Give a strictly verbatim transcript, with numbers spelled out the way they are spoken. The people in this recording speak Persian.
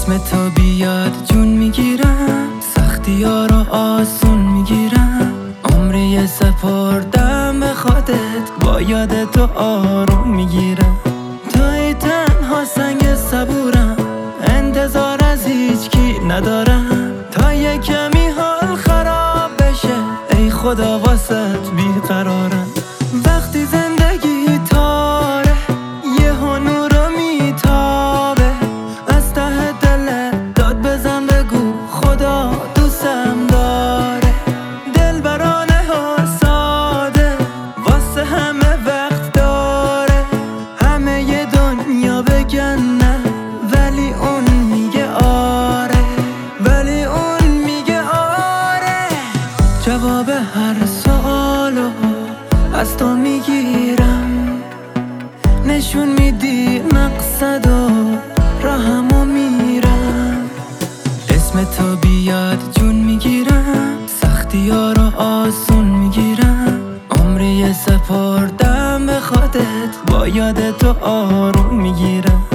اسم تو بیاد جون میگیرم، سختی ها رو آسون میگیرم. عمری سپردم به خودت، با یاد تو آروم میگیرم. توی تنها سنگ صبورم، انتظار از هیچ کی ندارم. تا یه کمی حال خراب بشه، ای خدا واسط بیقرارم. وقتی زندگی تاره، یه نور رو میتابه. از ته دلت داد بزن بگو خدا دوستم داره. دل برانه ها ساده، واسه همه وقت داره. همه ی دنیا بگن نه، ولی اون میگه آره، ولی اون میگه آره. جواب هر سوالو از تو میگیرم، نشون میدی مقصد و راهمو میرم. اسم تو بیاد جون میگیرم، سختی ها رو آسون میگیرم. عمری سپردم به خودت، با یاد تو آروم میگیرم.